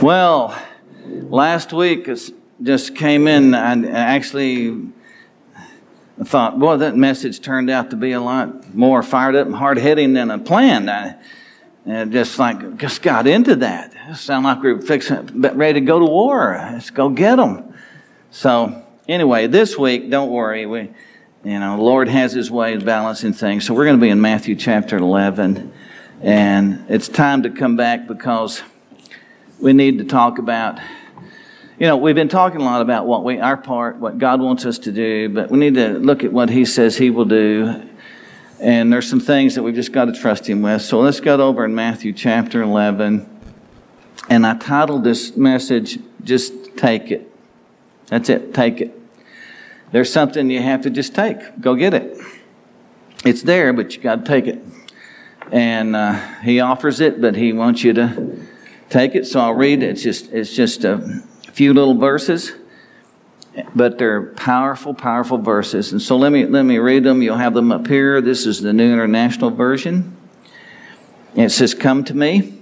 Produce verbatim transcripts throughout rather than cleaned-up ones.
Well, last week just came in and actually thought, boy, that message turned out to be a lot more fired up and hard-hitting than I planned. I, and just like, just got into that. It sounded like we were fixing, ready to go to war. Let's go get them. So anyway, this week, don't worry. We, you know, the Lord has His way of balancing things. So we're going to be in Matthew chapter eleven. And it's time to come back because we need to talk about, you know, we've been talking a lot about what we, our part, what God wants us to do, but we need to look at what He says He will do. And there's some things that we've just got to trust Him with. So let's go over in Matthew chapter eleven. And I titled this message, Just Take It. That's it, take it. There's something you have to just take. Go get it. It's there, but you got to take it. And uh, He offers it, but He wants you to take it. So I'll read it. It's just, it's just a few little verses, but they're powerful, powerful verses. And so let me let me read them. You'll have them up here. This is the New International Version. And it says, "Come to me."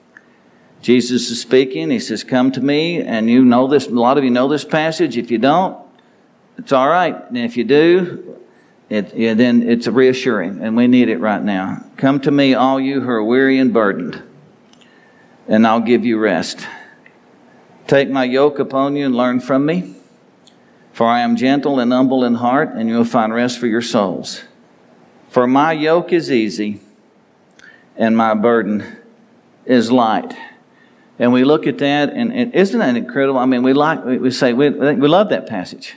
Jesus is speaking. He says, "Come to me." And you know this. A lot of you know this passage. If you don't, it's all right. And if you do, it, yeah, then it's reassuring, and we need it right now. "Come to me, all you who are weary and burdened, and I'll give you rest. Take my yoke upon you and learn from me, for I am gentle and humble in heart, and you'll find rest for your souls. For my yoke is easy, and my burden is light." And we look at that, and, and isn't that incredible? I mean, we like we say we we love that passage,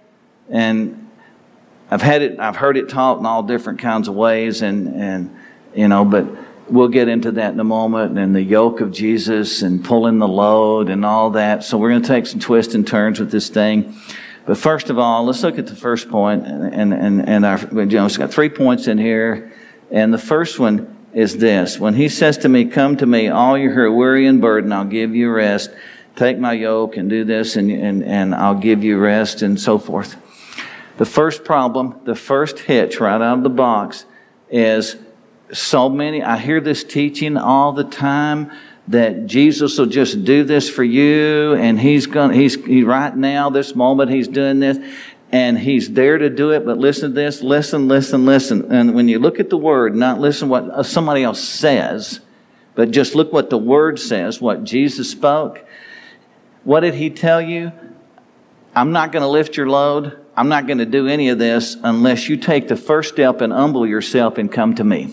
and I've had it, I've heard it taught in all different kinds of ways, and and you know, but we'll get into that in a moment, and the yoke of Jesus and pulling the load and all that. So we're going to take some twists and turns with this thing. But first of all, let's look at the first point, and and and our, you know, it's got three points in here, and the first one is this: when He says to me, "Come to me, all you who are weary and burdened, I'll give you rest. Take my yoke and do this, and and and I'll give you rest," and so forth. The first problem, the first hitch right out of the box is so many, I hear this teaching all the time that Jesus will just do this for you, and He's going, he's he, right now, this moment, He's doing this, and He's there to do it. But listen to this, listen, listen, listen. And when you look at the Word, not listen what somebody else says, but just look what the Word says, what Jesus spoke. What did He tell you? I'm not going to lift your load. I'm not going to do any of this unless you take the first step and humble yourself and come to me.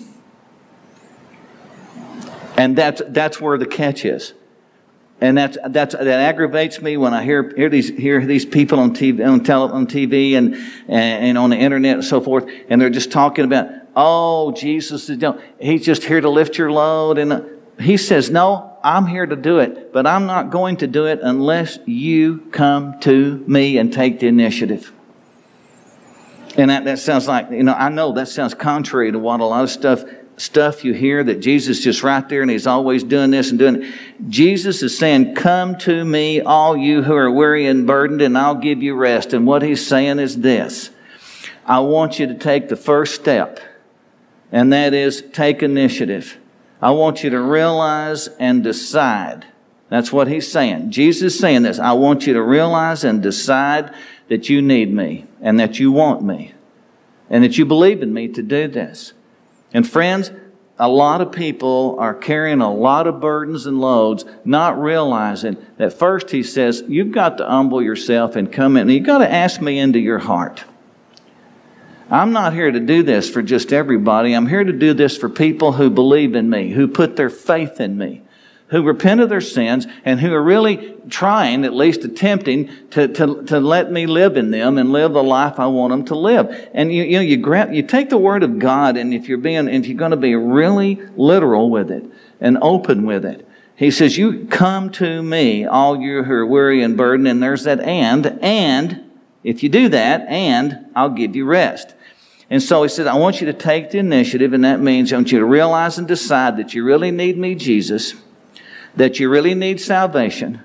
And that's that's where the catch is, and that's that's that aggravates me when I hear hear these hear these people on T V on, tele, on T V and, and and on the internet and so forth, and they're just talking about, oh, Jesus is don't He's just here to lift your load, and He says, no, I'm here to do it, but I'm not going to do it unless you come to me and take the initiative. And that, that sounds like, you know, I know that sounds contrary to what a lot of stuff. Stuff you hear that Jesus is just right there and He's always doing this and doing it. Jesus is saying, "Come to me, all you who are weary and burdened, and I'll give you rest." And what He's saying is this: I want you to take the first step, and that is take initiative. I want you to realize and decide. That's what He's saying. Jesus is saying this: I want you to realize and decide that you need me, and that you want me, and that you believe in me to do this. And friends, a lot of people are carrying a lot of burdens and loads, not realizing that first He says, you've got to humble yourself and come in. And you've got to ask me into your heart. I'm not here to do this for just everybody. I'm here to do this for people who believe in me, who put their faith in me, who repent of their sins, and who are really trying, at least attempting, to, to, to let me live in them and live the life I want them to live. And you, you know, you grab, you take the Word of God, and if you're being, if you're going to be really literal with it and open with it, He says, "You come to me, all you who are weary and burdened," and there's that and, and if you do that, and I'll give you rest. And so He said, I want you to take the initiative, and that means I want you to realize and decide that you really need me, Jesus, that you really need salvation,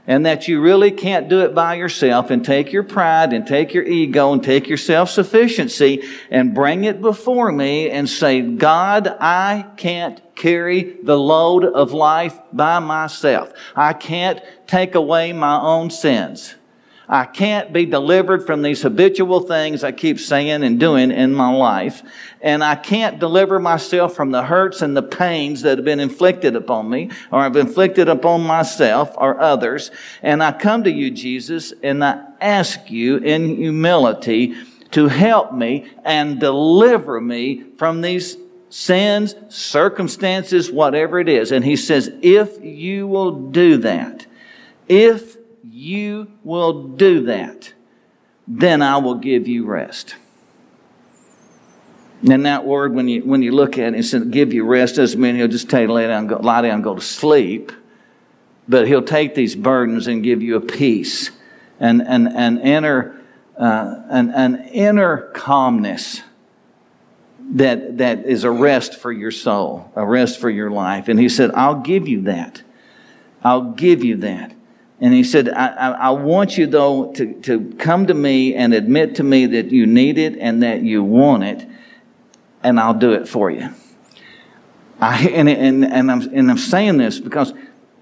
and that you really can't do it by yourself, and take your pride and take your ego and take your self-sufficiency and bring it before me and say, God, I can't carry the load of life by myself. I can't take away my own sins. I can't be delivered from these habitual things I keep saying and doing in my life. And I can't deliver myself from the hurts and the pains that have been inflicted upon me, or have inflicted upon myself or others. And I come to you, Jesus, and I ask you in humility to help me and deliver me from these sins, circumstances, whatever it is. And he says, if you will do that, if you will do that, then I will give you rest. And that word, when you when you look at it, it says give you rest, doesn't mean he'll just tell you to lay down, go, lie down and go to sleep. But he'll take these burdens and give you a peace and an and, and inner uh, an, an inner calmness that that is a rest for your soul, a rest for your life. And he said, I'll give you that. I'll give you that. And he said, I, I, I want you, though, to, to come to me and admit to me that you need it and that you want it, and I'll do it for you. I, and, and, and, I'm, and I'm saying this because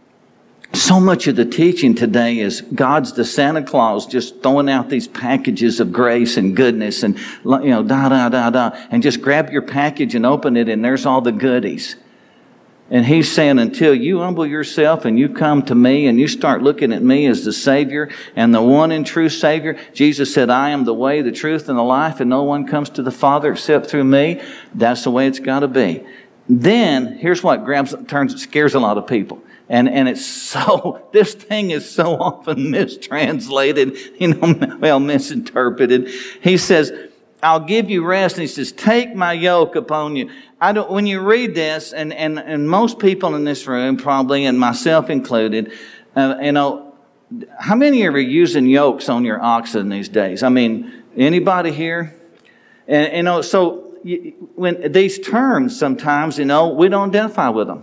so much of the teaching today is God's the Santa Claus just throwing out these packages of grace and goodness and, you know, da, da, da, da, and just grab your package and open it, and there's all the goodies. And he's saying, until you humble yourself and you come to me and you start looking at me as the Savior and the one and true Savior, Jesus said, I am the way, the truth, and the life, and no one comes to the Father except through me. That's the way it's got to be. Then, here's what grabs, turns, scares a lot of people. And, and it's so, this thing is so often mistranslated, you know, well, misinterpreted. He says, I'll give you rest. And he says, take my yoke upon you. I don't, when you read this, and, and, and most people in this room probably, and myself included, uh, you know, how many of you are using yokes on your oxen these days? I mean, anybody here? And, you know, so you, when these terms sometimes, you know, we don't identify with them.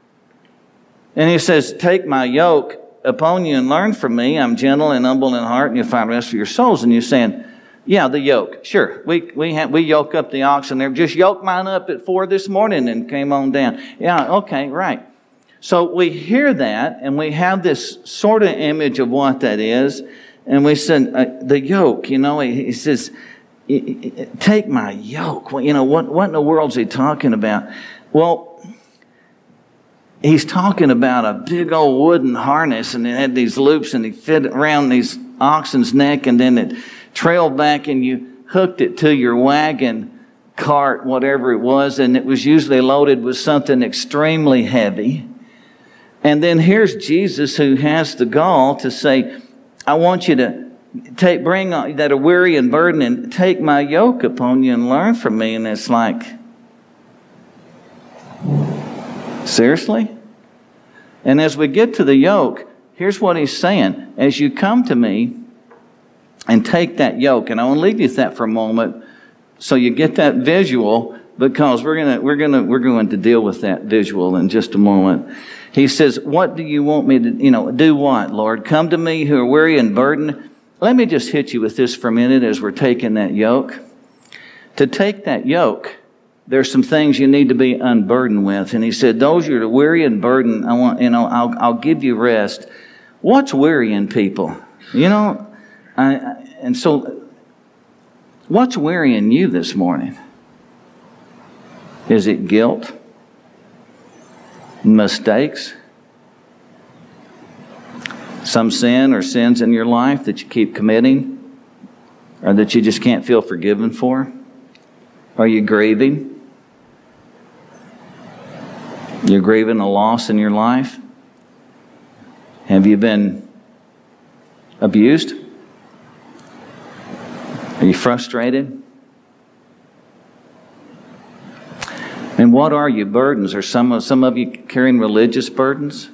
And he says, take my yoke upon you and learn from me. I'm gentle and humble in heart, and you'll find rest for your souls. And you're saying, yeah, the yoke. Sure, we we have, we yoke up the oxen there. Just yoked mine up at four this morning and came on down. Yeah, okay, right. So we hear that, and we have this sort of image of what that is. And we said, uh, the yoke, you know, he, he says, take my yoke. Well, you know, what, what in the world is he talking about? Well, he's talking about a big old wooden harness, and it had these loops, and he fit it around these oxen's neck, and then it trailed back, and you hooked it to your wagon, cart, whatever it was, and it was usually loaded with something extremely heavy. And then here's Jesus, who has the gall to say, I want you to take, bring that are weary and burdened, and take my yoke upon you and learn from me. And it's like, seriously? And as we get to the yoke, here's what he's saying. As you come to me and take that yoke, and I want to leave you with that for a moment so you get that visual, because we're gonna we're gonna we're going to deal with that visual in just a moment. He says, what do you want me to, you know, do what, Lord? Come to me who are weary and burdened. Let me just hit you with this for a minute as we're taking that yoke. To take that yoke, there's some things you need to be unburdened with. And he said, those who are weary and burdened, I want, you know, I'll, I'll give you rest. What's wearying people? You know, I, and so what's wearying you this morning? Is it guilt? Mistakes? Some sin or sins in your life that you keep committing, or that you just can't feel forgiven for? Are you grieving? You're grieving a loss in your life? Have you been abused? Are you frustrated? And what are your burdens? Are some of, some of you carrying religious burdens?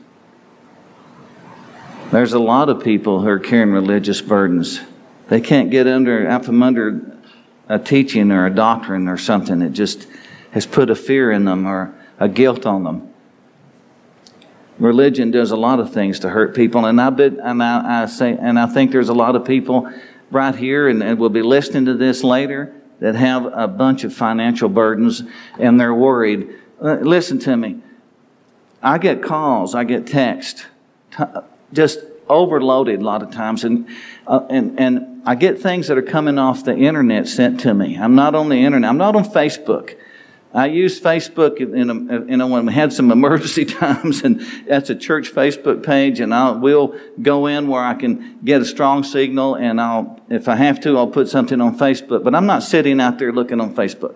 There's a lot of people who are carrying religious burdens. They can't get under, out from under a teaching or a doctrine or something that just has put a fear in them or a guilt on them. Religion does a lot of things to hurt people, and I bet, and I, I say, and I think there's a lot of people right here, and, and will be listening to this later, that have a bunch of financial burdens, and they're worried. Uh, listen to me. I get calls, I get texts, t- just overloaded a lot of times, and uh, and and I get things that are coming off the internet sent to me. I'm not on the internet. I'm not on Facebook. I use Facebook in a, you know, when we had some emergency times, and that's a church Facebook page, and I will go in where I can get a strong signal, and I'll, if I have to, I'll put something on Facebook. But I'm not sitting out there looking on Facebook.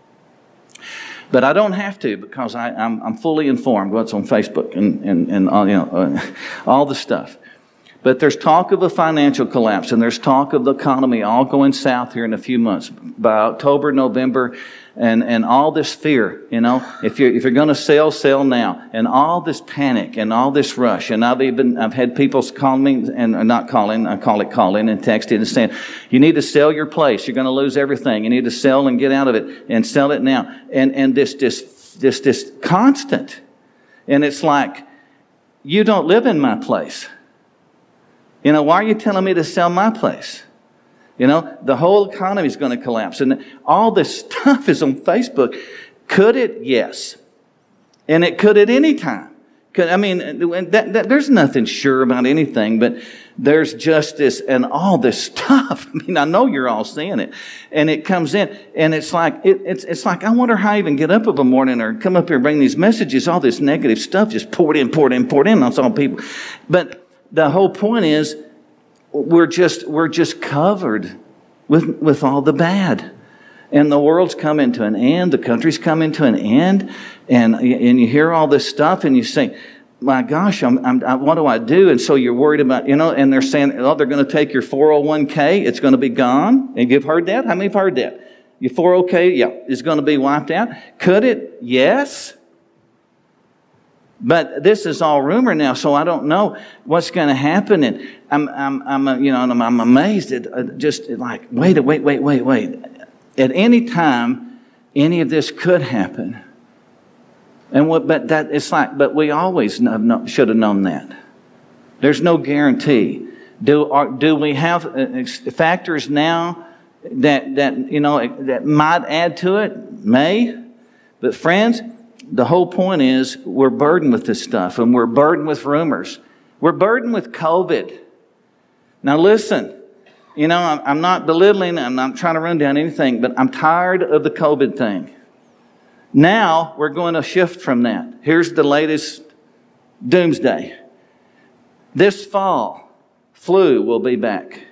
But I don't have to, because I, I'm, I'm fully informed what's on Facebook and and and all, you know uh, all the stuff. But there's talk of a financial collapse, and there's talk of the economy all going south here in a few months. By October, November, and, and all this fear, you know, if you're, if you're going to sell, sell now. And all this panic and all this rush. And I've even, I've had people call me, and not calling, I call it calling and texting and saying, you need to sell your place. You're going to lose everything. You need to sell and get out of it and sell it now. And, and this, this, this, this constant. And it's like, you don't live in my place. You know, why are you telling me to sell my place? You know, the whole economy is going to collapse. And all this stuff is on Facebook. Could it? Yes. And it could at any time. Could, I mean, that, that, there's nothing sure about anything, but there's just this and all this stuff. I mean, I know you're all seeing it. And it comes in, and it's like, it, it's, it's like, I wonder how I even get up of a morning or come up here and bring these messages, all this negative stuff just poured in, poured in, poured in. That's all people. But the whole point is, we're just we're just covered with with all the bad, and the world's coming to an end. The country's coming to an end, and and you hear all this stuff, and you say, "My gosh, I'm, I'm I, what do I do?" And so you're worried about, you know. And they're saying, "Oh, they're going to take your four oh one k. It's going to be gone." And you've heard that? How many have heard that? Your four oh one k, yeah, is going to be wiped out. Could it? Yes. But this is all rumor now, so I don't know what's going to happen. And I'm, I'm, I'm, uh, you know, I'm, I'm amazed at uh, just like, wait, wait, wait, wait, wait. At any time, any of this could happen. And what? But that it's like, but we always know, know, should have known that. There's no guarantee. Do are, do we have uh, factors now that that you know that might add to it? May, but friends. The whole point is we're burdened with this stuff, and we're burdened with rumors. We're burdened with COVID. Now listen, you know, I'm, I'm not belittling, I'm not trying to run down anything, but I'm tired of the COVID thing. Now we're going to shift from that. Here's the latest doomsday. This fall, flu will be back.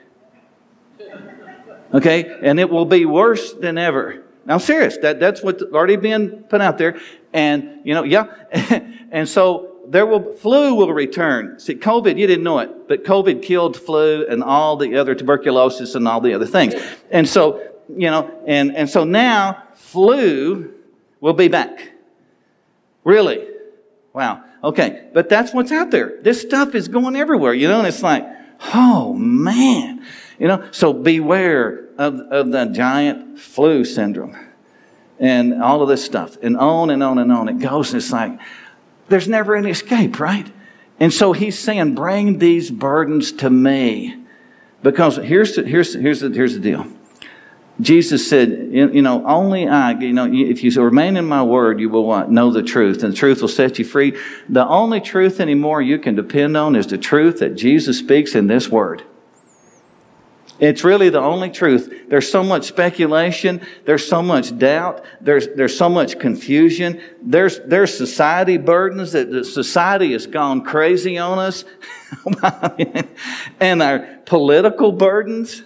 Okay? And it will be worse than ever. Now, I'm serious. That, that's what's already been put out there. And, you know, yeah. And so there will, flu will return. See, COVID, you didn't know it, but COVID killed flu and all the other tuberculosis and all the other things. And so, you know, and, and so now flu will be back. Really? Wow. Okay. But that's what's out there. This stuff is going everywhere, you know, and it's like, oh, man. You know, so beware of, of the giant flu syndrome and all of this stuff, and on and on and on it goes. And it's like, there's never any escape, right? And so he's saying, bring these burdens to me, because here's the, here's here's the, here's the deal. Jesus said, you know, only I, you know, if you remain in my word, you will what? Know the truth, and the truth will set you free. The only truth anymore you can depend on is the truth that Jesus speaks in this word. It's really the only truth. There's so much speculation. There's so much doubt. There's there's so much confusion. There's there's society burdens that the society has gone crazy on us, and our political burdens.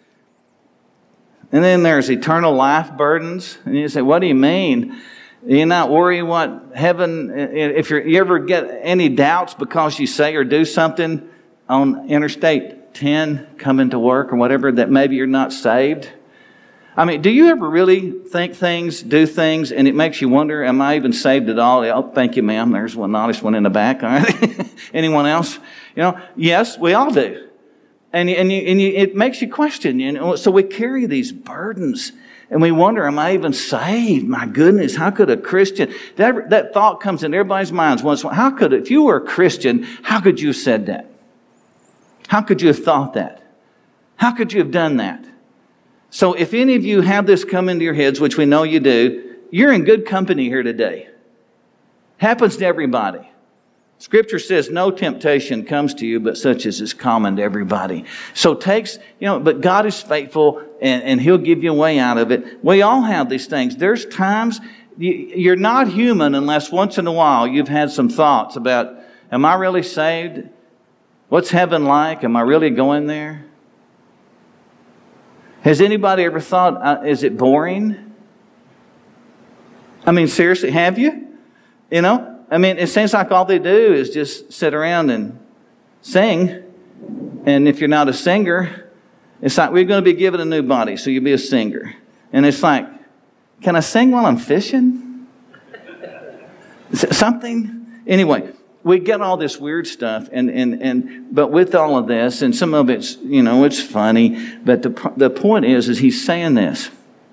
And then there's eternal life burdens. And you say, "What do you mean? You're not worried what heaven? If you're, you ever get any doubts because you say or do something on Interstate ten coming to work or whatever, that maybe you're not saved?" I mean, do you ever really think things, do things, and it makes you wonder, am I even saved at all? Oh, thank you, ma'am. There's one honest one in the back. All right. Anyone else? You know, yes, we all do. And, and, you, and you, it makes you question, you know. So we carry these burdens. And we wonder, am I even saved? My goodness, how could a Christian, that, that thought comes in everybody's minds once in a while. How could, if you were a Christian, how could you have said that? How could you have thought that? How could you have done that? So if any of you have this come into your heads, which we know you do, you're in good company here today. Happens to everybody. Scripture says no temptation comes to you, but such as is common to everybody. So takes, you know, but God is faithful and, and He'll give you a way out of it. We all have these things. There's times you, you're not human unless once in a while you've had some thoughts about, am I really saved? What's heaven like? Am I really going there? Has anybody ever thought, uh, is it boring? I mean, seriously, have you? You know? I mean, it seems like all they do is just sit around and sing. And if you're not a singer, it's like we're going to be given a new body, so you'll be a singer. And it's like, can I sing while I'm fishing? Something? Anyway, we get all this weird stuff, and, and, and but with all of this, and some of it's, you know, it's funny, but the, the point is, is he's saying this.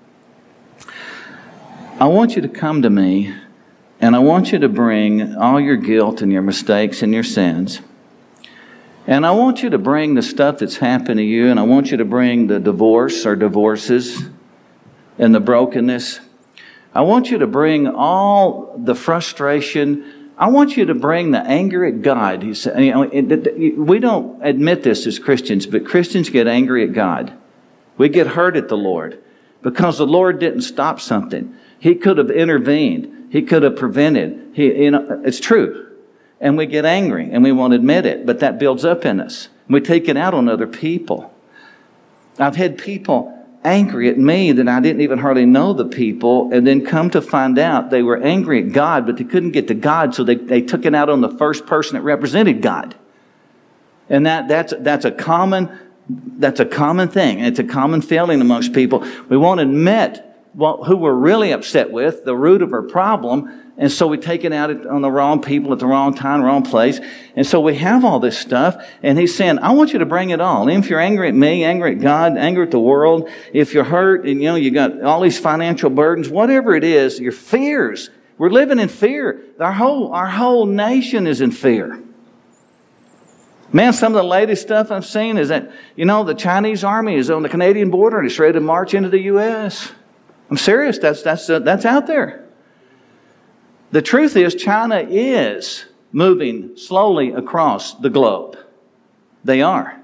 I want you to come to me, and I want you to bring all your guilt and your mistakes and your sins. And I want you to bring the stuff that's happened to you, and I want you to bring the divorce or divorces and the brokenness. I want you to bring all the frustration. I want you to bring the anger at God. He said, you know, we don't admit this as Christians, but Christians get angry at God. We get hurt at the Lord because the Lord didn't stop something. He could have intervened. He could have prevented. He, you know, it's true. And we get angry and we won't admit it, but that builds up in us. We take it out on other people. I've had people angry at me that I didn't even hardly know the people, and then come to find out they were angry at God, but they couldn't get to God, so they, they took it out on the first person that represented God. And that that's that's a common that's a common thing. It's a common failing amongst people. We won't admit what, who we're really upset with, the root of our problem, and so we take it out on the wrong people at the wrong time, wrong place. And so we have all this stuff, and he's saying, I want you to bring it all. And if you're angry at me, angry at God, angry at the world, if you're hurt, and you know, you got all these financial burdens, whatever it is, your fears. We're living in fear. Our whole, our whole nation is in fear. Man, some of the latest stuff I've seen is that, you know, the Chinese army is on the Canadian border and it's ready to march into the U S I'm serious. That's, that's, uh, that's out there. The truth is, China is moving slowly across the globe. They are.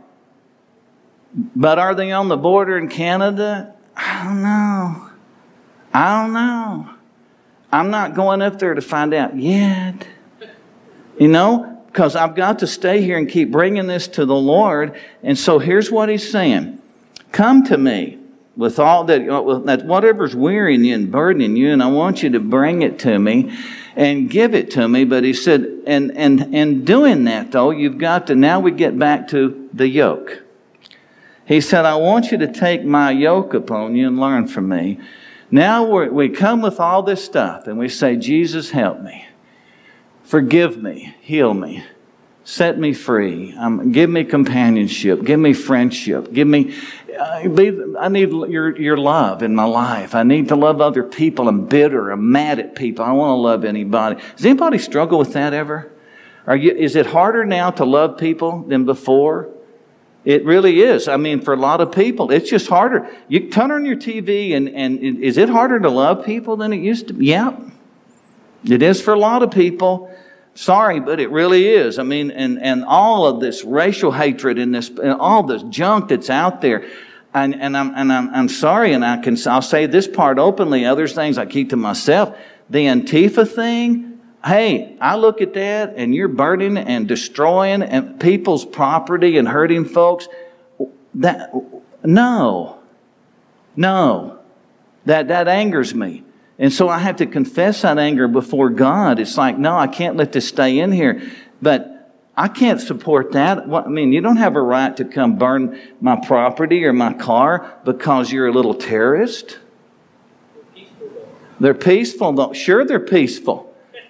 But are they on the border in Canada? I don't know. I don't know. I'm not going up there to find out yet. You know, because I've got to stay here and keep bringing this to the Lord. And so here's what he's saying. Come to me with all that, that whatever's wearying you and burdening you, and I want you to bring it to me and give it to me. But he said, and and and doing that, though, you've got to, now we get back to the yoke. He said, I want you to take my yoke upon you and learn from me. Now we're, we come with all this stuff and we say, Jesus, help me. Forgive me. Heal me. Set me free. Um, give me companionship. Give me friendship. Give me, uh, be, I need your, your love in my life. I need to love other people. I'm bitter. I'm mad at people. I don't want to love anybody. Does anybody struggle with that ever? Are you, is it harder now to love people than before? It really is. I mean, for a lot of people, it's just harder. You turn on your T V and, and is it harder to love people than it used to be? Yeah. It is for a lot of people. Sorry, but it really is. I mean, and, and all of this racial hatred and this, and all this junk that's out there. And, and I'm, and I'm, I'm sorry, and I can, I'll say this part openly. Other things I keep to myself. The Antifa thing. Hey, I look at that and you're burning and destroying and people's property and hurting folks. That, no, no, that, that angers me. And so I have to confess that anger before God. It's like, no, I can't let this stay in here. But I can't support that. What, I mean, you don't have a right to come burn my property or my car because you're a little terrorist. They're peaceful, though. Sure, they're peaceful.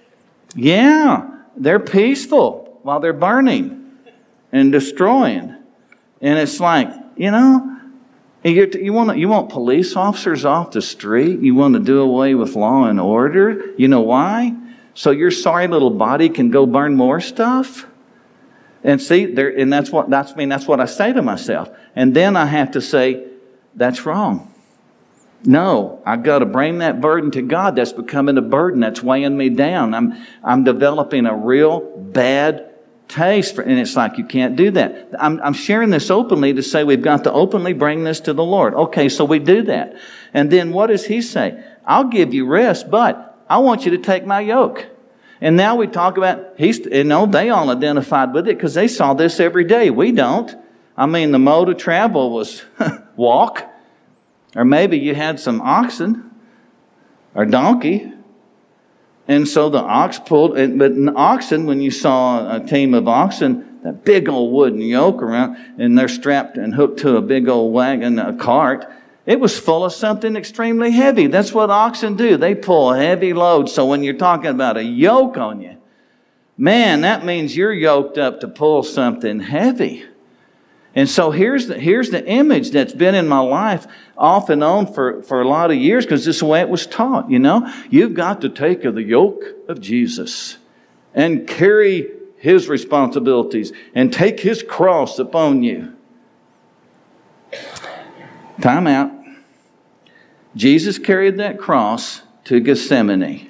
Yeah, they're peaceful while they're burning and destroying. And it's like, you know, You, you, want, you want police officers off the street? You want to do away with law and order? You know why? So your sorry little body can go burn more stuff? And see, there, and that's what, that's, I mean, that's what I say to myself. And then I have to say, that's wrong. No, I've got to bring that burden to God. That's becoming a burden. That's weighing me down. I'm, I'm developing a real bad taste for, and it's like, you can't do that. I'm, I'm sharing this openly to say we've got to openly bring this to the Lord. Okay, so we do that. And then what does He say? I'll give you rest, but I want you to take my yoke. And now we talk about, he's, you know, they all identified with it because they saw this every day. We don't. I mean, the mode of travel was walk, or maybe you had some oxen or donkey. And so the ox pulled, but an oxen, when you saw a team of oxen, that big old wooden yoke around, and they're strapped and hooked to a big old wagon, a cart, it was full of something extremely heavy. That's what oxen do. They pull heavy loads. So when you're talking about a yoke on you, man, that means you're yoked up to pull something heavy. And so here's the, here's the image that's been in my life off and on for, for a lot of years, because this is the way it was taught, you know. You've got to take the yoke of Jesus and carry His responsibilities and take His cross upon you. Time out. Jesus carried that cross to Gethsemane.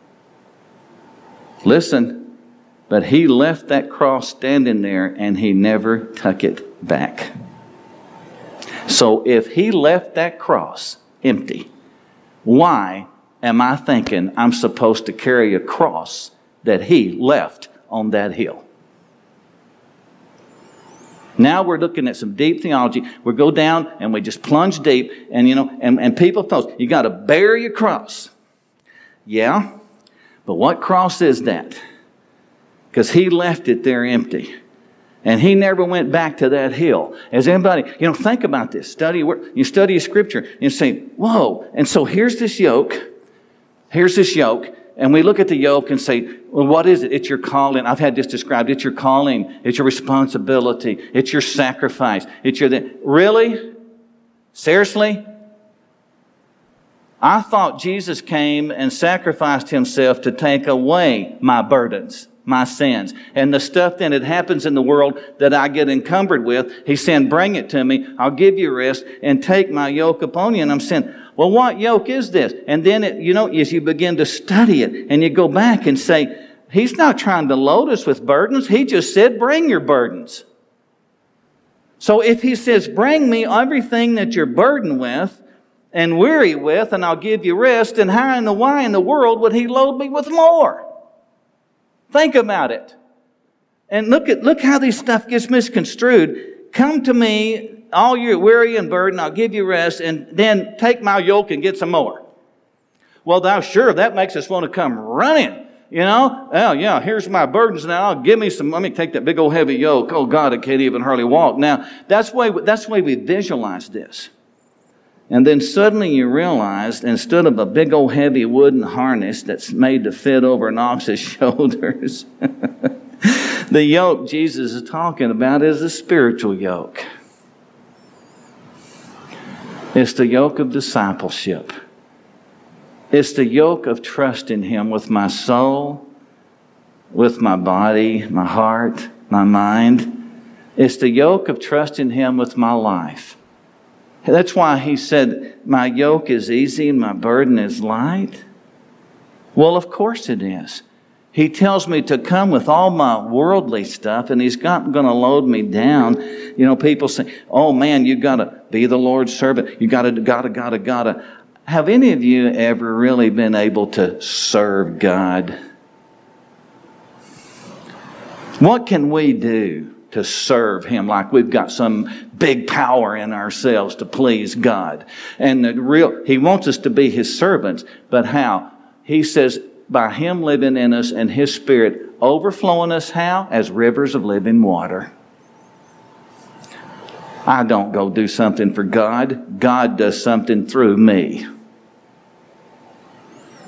Listen, but He left that cross standing there and He never took it back. So if He left that cross empty, why am I thinking I'm supposed to carry a cross that He left on that hill? Now we're looking at some deep theology. We go down and we just plunge deep, and you know, and, and people thought, you got to bear your cross. Yeah, but what cross is that? Because He left it there empty. And He never went back to that hill. As anybody, you know, think about this. Study, you study a scripture, and you say, whoa. And so here's this yoke. Here's this yoke. And we look at the yoke and say, well, what is it? It's your calling. I've had this described. It's your calling. It's your responsibility. It's your sacrifice. It's your... The, really? Seriously? I thought Jesus came and sacrificed Himself to take away my burdens, my sins, and the stuff then that happens in the world that I get encumbered with. He's saying, bring it to me. I'll give you rest and take my yoke upon you. And I'm saying, well, what yoke is this? And then, it, you know, as you begin to study it and you go back and say, He's not trying to load us with burdens. He just said, bring your burdens. So if He says, bring me everything that you're burdened with and weary with, and I'll give you rest, then how in the why in the world would He load me with more? Think about it. And look at look how this stuff gets misconstrued. Come to me, all you're weary and burdened, I'll give you rest, and then take my yoke and get some more. Well, thou sure, that makes us want to come running. You know, oh yeah, here's my burdens now. Give me some, let me take that big old heavy yoke. Oh God, I can't even hardly walk. Now, that's the way, that's the way we visualize this. And then suddenly you realize, instead of a big old heavy wooden harness that's made to fit over an ox's shoulders, the yoke Jesus is talking about is a spiritual yoke. It's the yoke of discipleship. It's the yoke of trusting Him with my soul, with my body, my heart, my mind. It's the yoke of trusting Him with my life. That's why He said, my yoke is easy and my burden is light. Well, of course it is. He tells me to come with all my worldly stuff, and He's not going to load me down. You know, people say, oh man, you got to be the Lord's servant. You got to, got to, got to, got to. Have any of you ever really been able to serve God? What can we do to serve Him like we've got some big power in ourselves to please God? And the real, He wants us to be His servants, but how? He says, by Him living in us and His Spirit overflowing us, how? As rivers of living water. I don't go do something for God. God does something through me.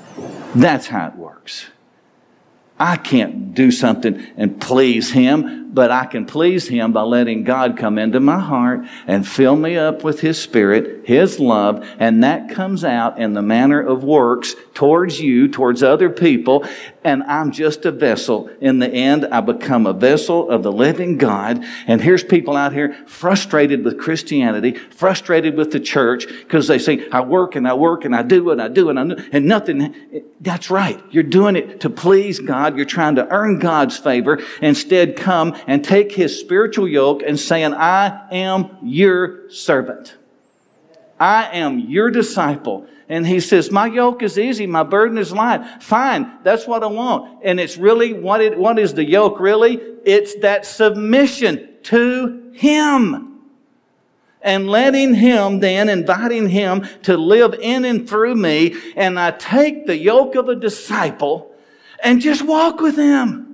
That's how it works. I can't do something and please Him. but I can please Him by letting God come into my heart and fill me up with His Spirit, His love, and that comes out in the manner of works towards you, towards other people, and I'm just a vessel. In the end, I become a vessel of the living God, and here's people out here frustrated with Christianity, frustrated with the church, because they say, I work and I work and I do and I do and I do, and nothing. That's right. You're doing it to please God. You're trying to earn God's favor. Instead, come and take His spiritual yoke and saying, I am your servant. I am your disciple. And He says, my yoke is easy, my burden is light. Fine, that's what I want. And it's really, what, it, what is the yoke really? It's that submission to Him. And letting Him then, inviting Him to live in and through me. And I take the yoke of a disciple and just walk with Him.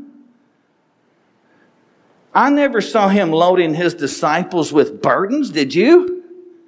I never saw Him loading His disciples with burdens, did you?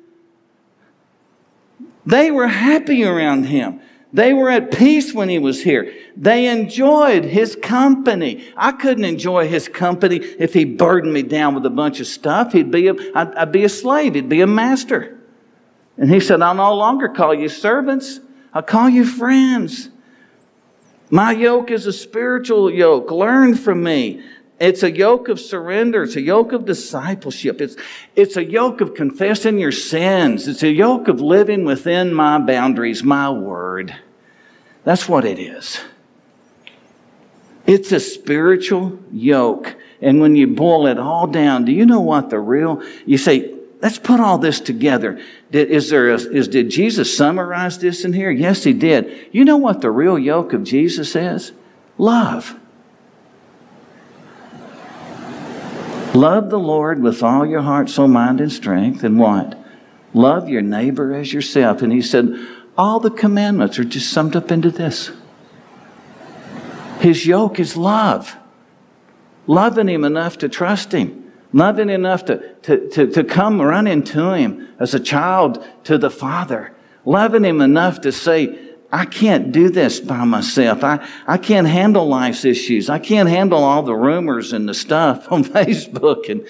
They were happy around Him. They were at peace when He was here. They enjoyed His company. I couldn't enjoy His company if He burdened me down with a bunch of stuff. He'd be a, I'd, I'd be a slave. He'd be a master. And He said, I'll no longer call you servants. I'll call you friends. My yoke is a spiritual yoke. Learn from me. It's a yoke of surrender. It's a yoke of discipleship. It's, it's a yoke of confessing your sins. It's a yoke of living within my boundaries, my word. That's what it is. It's a spiritual yoke. And when you boil it all down, do you know what the real... You say, let's put all this together. Did, is there a, is, did Jesus summarize this in here? Yes, He did. You know what the real yoke of Jesus is? Love. Love the Lord with all your heart, soul, mind, and strength. And what? Love your neighbor as yourself. And He said, all the commandments are just summed up into this. His yoke is love. Loving Him enough to trust Him. Loving enough to, to, to, to come running to Him as a child to the Father. Loving Him enough to say, I can't do this by myself. I, I can't handle life's issues. I can't handle all the rumors and the stuff on Facebook and,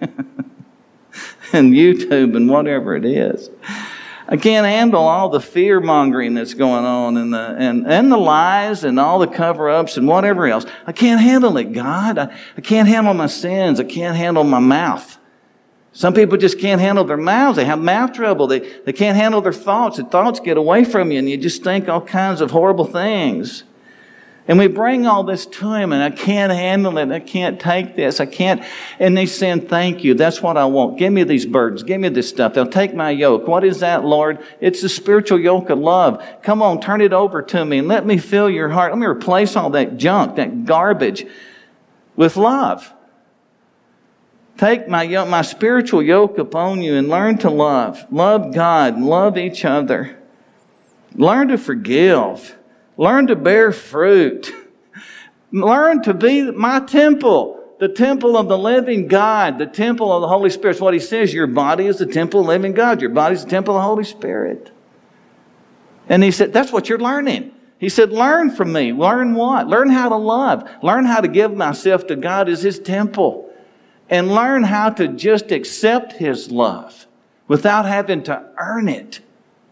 and YouTube and whatever it is. I can't handle all the fear-mongering that's going on and the, and, and the lies and all the cover-ups and whatever else. I can't handle it, God. I, I can't handle my sins. I can't handle my mouth. Some people just can't handle their mouths. They have mouth trouble. They, they can't handle their thoughts. And thoughts get away from you and you just think all kinds of horrible things. And we bring all this to Him and I can't handle it. I can't take this. I can't. And He's saying, thank you. That's what I want. Give me these burdens. Give me this stuff. They'll take my yoke. What is that, Lord? It's the spiritual yoke of love. Come on, turn it over to me and let me fill your heart. Let me replace all that junk, that garbage with love. Take my yoke, my spiritual yoke upon you and learn to love. Love God. Love each other. Learn to forgive. Learn to bear fruit. Learn to be my temple. The temple of the living God. The temple of the Holy Spirit. It's what He says. Your body is the temple of the living God. Your body is the temple of the Holy Spirit. And He said, that's what you're learning. He said, learn from me. Learn what? Learn how to love. Learn how to give myself to God as His temple. And learn how to just accept His love without having to earn it.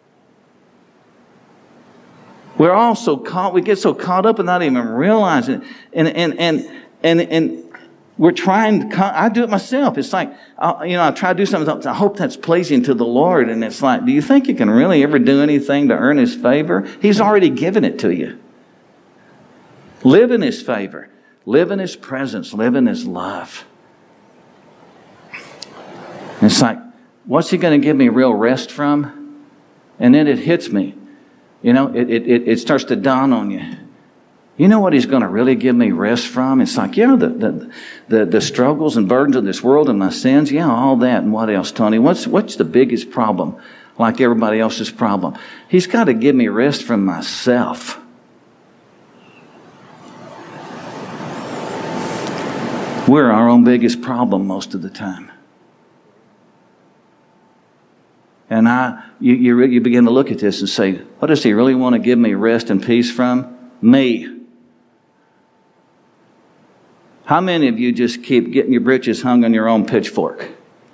We're all so caught, we get so caught up and not even realizing it. And, and, and, and, and we're trying to, I do it myself. It's like, I, you know, I try to do something, I hope that's pleasing to the Lord. And it's like, do you think you can really ever do anything to earn His favor? He's already given it to you. Live in His favor. Live in His presence. Live in His love. It's like, what's He going to give me real rest from? And then it hits me. You know, it, it, it starts to dawn on you. You know what He's going to really give me rest from? It's like, yeah, the, the, the, the struggles and burdens of this world and my sins. Yeah, all that. And what else, Tony? What's, what's the biggest problem? Like everybody else's problem. He's got to give me rest from myself. We're our own biggest problem most of the time. And I, you, you, you begin to look at this and say, what does He really want to give me rest and peace from? Me. How many of you just keep getting your britches hung on your own pitchfork?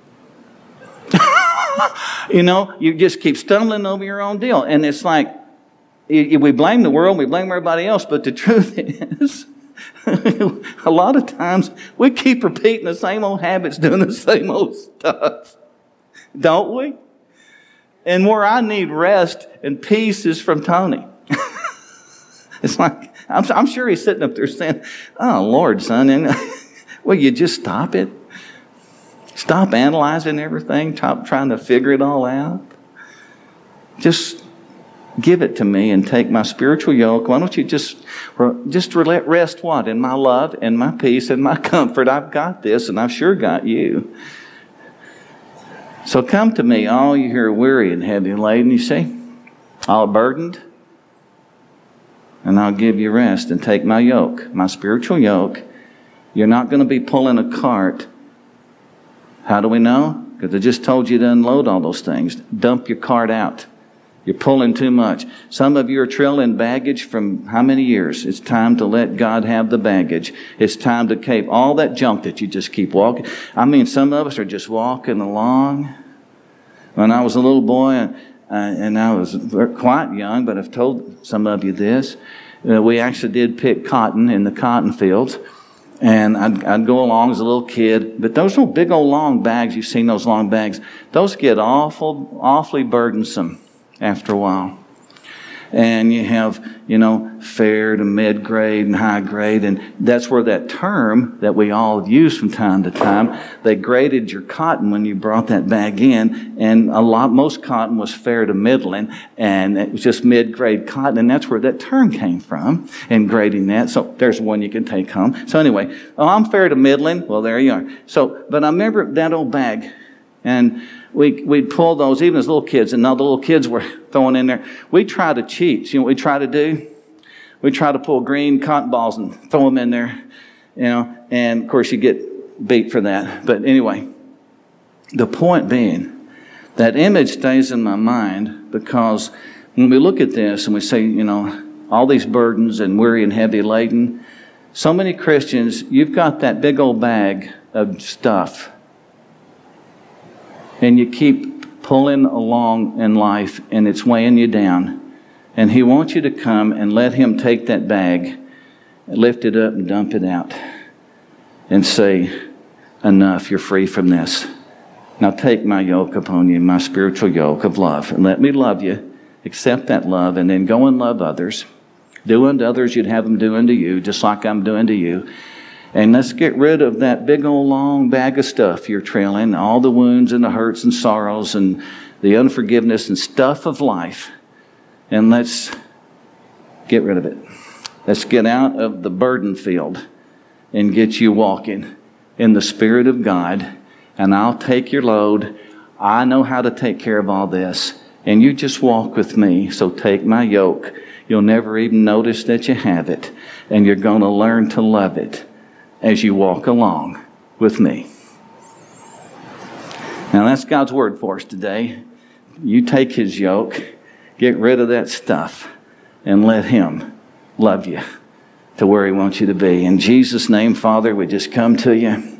You know, you just keep stumbling over your own deal. And it's like, we blame the world, we blame everybody else, but the truth is, a lot of times we keep repeating the same old habits, doing the same old stuff. Don't we? And where I need rest and peace is from Tony. It's like, I'm, I'm sure he's sitting up there saying, oh, Lord, son, and, will you just stop it? Stop analyzing everything, stop trying to figure it all out. Just give it to me and take my spiritual yoke. Why don't you just, just let rest what? In my love and my peace and my comfort. I've got this, and I've sure got you. So come to me, all you who are weary and heavy laden, you see, all burdened, and I'll give you rest, and take my yoke, my spiritual yoke. You're not going to be pulling a cart. How do we know? Because I just told you to unload all those things. Dump your cart out. You're pulling too much. Some of you are trailing baggage from how many years? It's time to let God have the baggage. It's time to keep all that junk that you just keep walking. I mean, some of us are just walking along. When I was a little boy, uh, and I was quite young, but I've told some of you this, uh, we actually did pick cotton in the cotton fields. And I'd, I'd go along as a little kid. But those little big old long bags, you've seen those long bags, those get awful, awfully burdensome after a while. And you have, you know, fair to mid-grade and high-grade. And that's where that term that we all use from time to time, they graded your cotton when you brought that bag in. And a lot, most cotton was fair to middling. And it was just mid-grade cotton. And that's where that term came from, and grading that. So there's one you can take home. So anyway, oh, I'm fair to middling. Well, there you are. So, but I remember that old bag. And we, we'd pull those, even as little kids, and now the little kids were throwing in there. We try to cheat. You know what we try to do? We try to pull green cotton balls and throw them in there, you know, and of course you get beat for that. But anyway, the point being, that image stays in my mind because when we look at this and we say, you know, all these burdens and weary and heavy laden, so many Christians, you've got that big old bag of stuff. And you keep pulling along in life, and it's weighing you down. And He wants you to come and let Him take that bag, lift it up and dump it out, and say, enough, you're free from this. Now take my yoke upon you, my spiritual yoke of love, and let me love you. Accept that love, and then go and love others. Do unto others you'd have them do unto you, just like I'm doing to you. And let's get rid of that big old long bag of stuff you're trailing, all the wounds and the hurts and sorrows and the unforgiveness and stuff of life. And let's get rid of it. Let's get out of the burden field and get you walking in the Spirit of God. And I'll take your load. I know how to take care of all this. And you just walk with me. So take my yoke. You'll never even notice that you have it. And you're going to learn to love it as you walk along with me. Now that's God's word for us today. You take His yoke, get rid of that stuff, and let Him love you to where He wants you to be. In Jesus' name, Father, we just come to you,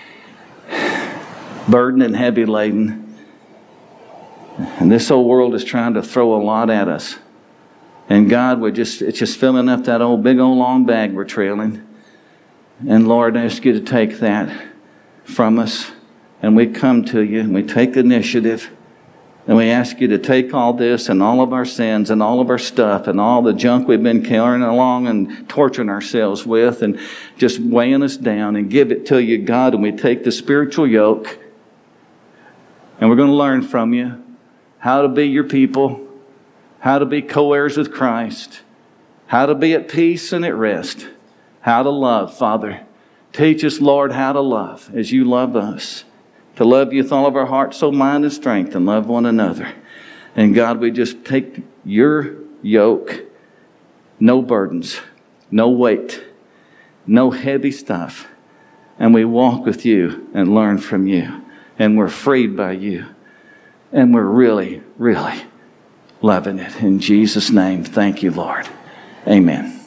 burdened and heavy laden. And this old world is trying to throw a lot at us. And God, we're just, it's just filling up that old big old long bag we're trailing. And Lord, I ask you to take that from us. And we come to you and we take initiative. And we ask you to take all this and all of our sins and all of our stuff and all the junk we've been carrying along and torturing ourselves with and just weighing us down and give it to you, God. And we take the spiritual yoke and we're going to learn from you how to be your people, how to be co-heirs with Christ, how to be at peace and at rest. How to love, Father. Teach us, Lord, how to love as you love us. To love you with all of our heart, soul, mind, and strength, and love one another. And God, we just take your yoke, no burdens, no weight, no heavy stuff, and we walk with you and learn from you. And we're freed by you. And we're really, really loving it. In Jesus' name, thank you, Lord. Amen.